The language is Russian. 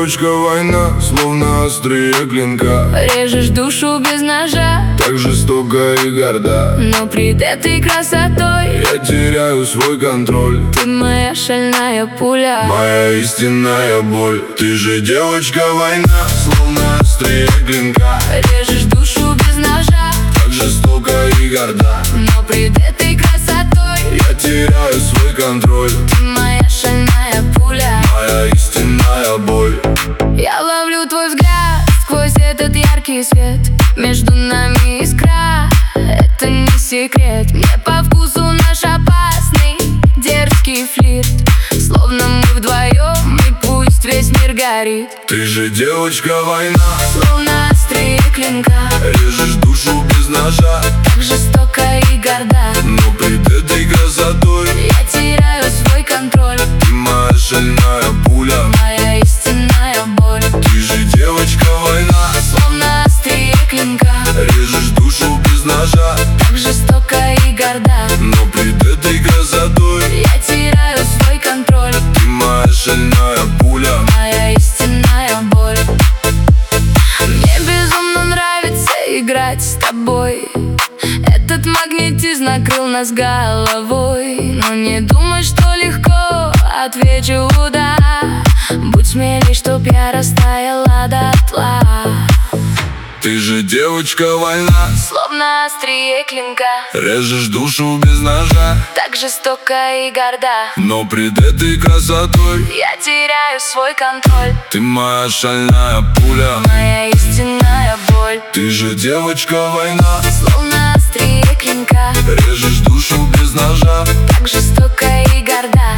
девочка, война, словно острые клинка. Режешь душу без ножа, так жестоко и горда, но пред этой красотой я теряю свой контроль. ты моя шальная пуля, моя истинная боль. Ты же девочка, война, словно острые клинка. режешь душу без ножа, так жестоко и горда, но пред этой красотой я теряю свой контроль. ты моя шальная пуля, моя истинная боль. я ловлю твой взгляд сквозь этот яркий свет. Между нами искра, это не секрет. Мне по вкусу наш опасный дерзкий флирт. Словно мы вдвоем, и пусть весь мир горит. Ты же девочка, война, словно острые клинка. режешь душу без ножа, так жестоко и горда, но пред этой красотой я теряю свой контроль. ты моя шальная пуля, моя истинная боль. ты же девочка, война, словно острие клинка. режешь душу без ножа, так жестоко и горда, но пред этой красотой я теряю свой контроль. ты моя шальная пуля, моя истинная боль. Мне безумно нравится играть с тобой. Этот магнетизм накрыл нас головой. Но не думай, что легко, отвечу да. Будь смелей, чтоб я растаяла дотла. ты же девочка, война, словно острие клинка. режешь душу без ножа, так жестоко и горда, но пред этой красотой я теряю свой контроль. ты моя шальная пуля, моя истинная боль. ты же девочка, война, словно острие клинка. режешь душу без ножа, так жестоко и горда,